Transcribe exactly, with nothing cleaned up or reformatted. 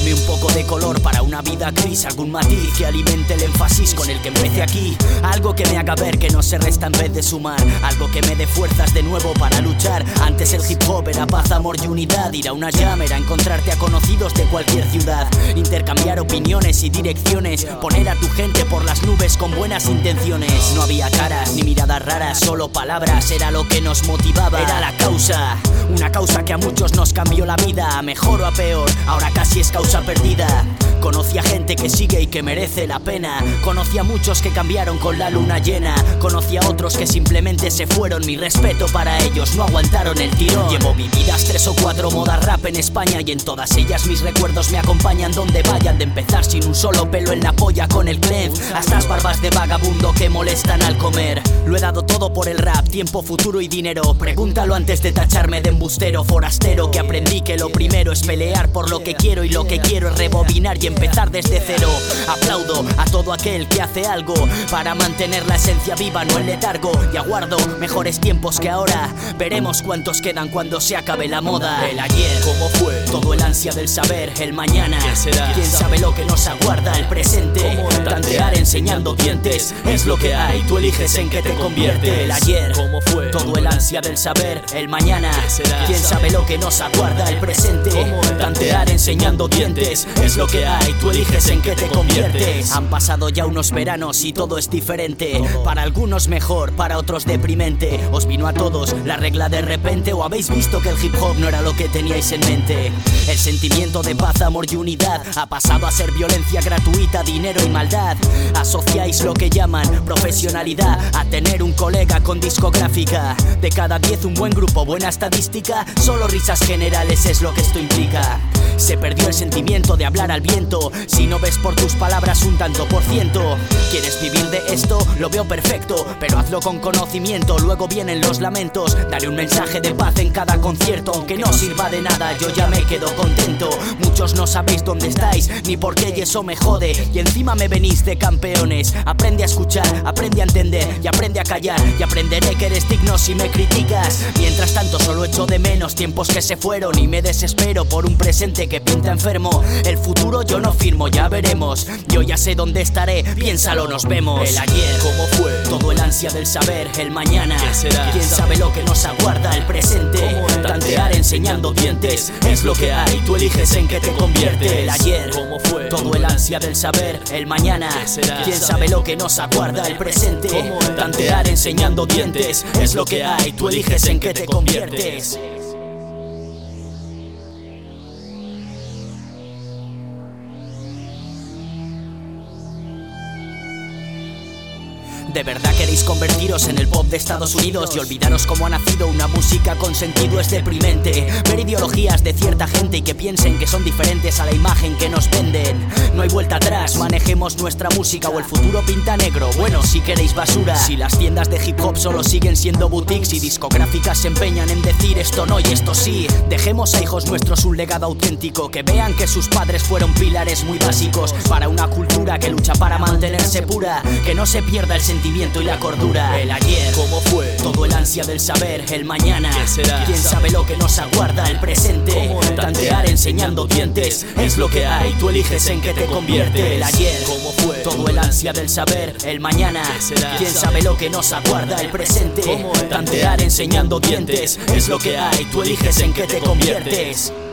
Dame un poco de color para una vida gris, algún matiz que alimente el énfasis con el que empecé aquí. Algo que me haga ver que no se resta en vez de sumar, algo que me dé fuerzas de nuevo para luchar. Antes el hip hop era paz, amor y unidad. Ir a una jam era encontrarte a conocidos de cualquier ciudad, intercambiar opiniones y direcciones, poner a tu gente por las nubes con buenas intenciones. No había caras ni miradas raras, solo palabras, era lo que nos motivaba, era la causa. Una causa que a muchos nos cambió la vida, a mejor o a peor, ahora casi es causa perdida. Conocí a gente que sigue y que merece la pena. Conocí a muchos que cambiaron con la luna llena. Conocí a otros que simplemente se fueron. Mi respeto para ellos, no aguantaron el tirón. Llevo vividas tres o cuatro modas rap en España, y en todas ellas mis recuerdos me acompañan donde vayan. De empezar sin un solo pelo en la polla con el clef, hasta las barbas de vagabundo que molestan al comer. Lo he dado todo por el rap, tiempo, futuro y dinero. Pregúntalo antes de tacharme de embustero, forastero. Que aprendí que lo primero es pelear por lo que quiero, y lo que quiero es rebobinar y empezar desde cero. Aplaudo a todo aquel que hace algo para mantener la esencia viva, no el letargo. Y aguardo mejores tiempos que ahora. Veremos cuántos quedan cuando se acabe la moda. El ayer, ¿cómo fue? Todo el ansia del saber. El mañana, ¿qué será? ¿Quién sabe lo que nos aguarda? El presente, tantear enseñando dientes, es lo que hay, tú eliges en qué te convierte. El ayer, ¿cómo fue? Todo el ansia del saber. El mañana, ¿qué será? ¿Quién sabe lo que nos aguarda? El presente, tantear enseñando dientes, es lo que hay, tú eliges en qué te conviertes. Han pasado ya unos veranos y todo es diferente. Para algunos mejor, para otros deprimente. ¿Os vino a todos la regla de repente, o habéis visto que el hip hop no era lo que teníais en mente? El sentimiento de paz, amor y unidad ha pasado a ser violencia gratuita, dinero y maldad. Asociáis lo que llaman profesionalidad a tener un colega con discográfica. De cada diez un buen grupo, buena estadística. Solo risas generales es lo que esto implica. Se perdió el sentimiento de hablar al viento. Si no ves por tus palabras un tanto por ciento. ¿Quieres vivir de esto? Lo veo perfecto, pero hazlo con conocimiento. Luego vienen los lamentos. Dale un mensaje de paz en cada concierto. Aunque no sirva de nada, yo ya me quedo contento. Muchos no sabéis dónde estáis, ni por qué, y eso me jode. Y encima me venís de campeones. Aprende a escuchar, aprende a entender y aprende a callar. Y aprenderé que eres digno si me criticas. Mientras tanto solo echo de menos tiempos que se fueron, y me desespero por un presente que pinta enfermo. El futuro yo no firmo, ya veremos. Yo ya sé dónde estaré, piénsalo, nos vemos. El ayer, ¿cómo fue? Todo el ansia del saber. El mañana, ¿qué será? ¿Quién sabe lo que nos aguarda? El presente, tantear enseñando dientes, es lo que hay, tú eliges en qué te convierte. El ayer, ¿cómo fue? Todo el ansia del saber. El mañana, ¿qué será? ¿Quién sabe lo que nos aguarda? El presente, tantear enseñando dientes, es lo que hay, tú eliges en qué te conviertes. ¿De verdad queréis convertiros en el pop de Estados Unidos y olvidaros cómo ha nacido una música con sentido? Es deprimente ver ideologías de cierta gente y que piensen que son diferentes a la imagen que nos venden. No hay vuelta atrás, manejemos nuestra música o el futuro pinta negro. Bueno, si queréis basura. Si las tiendas de hip hop solo siguen siendo boutiques y discográficas se empeñan en decir esto no y esto sí, dejemos a hijos nuestros un legado auténtico, que vean que sus padres fueron pilares muy básicos para una cultura que lucha para mantenerse pura, que no se pierda el sentimiento y la cordura. El ayer, ¿cómo fue? Todo el ansia del saber. El mañana, ¿qué será? ¿Quién sabe lo que nos aguarda? El presente, tantear enseñando dientes, es lo que hay, tú eliges en qué te convierte. El ayer, ¿cómo fue? Todo el ansia del saber. El mañana, ¿qué será? ¿Quién sabe lo que nos aguarda? El presente, tantear enseñando dientes, es lo que hay, tú eliges en qué te conviertes.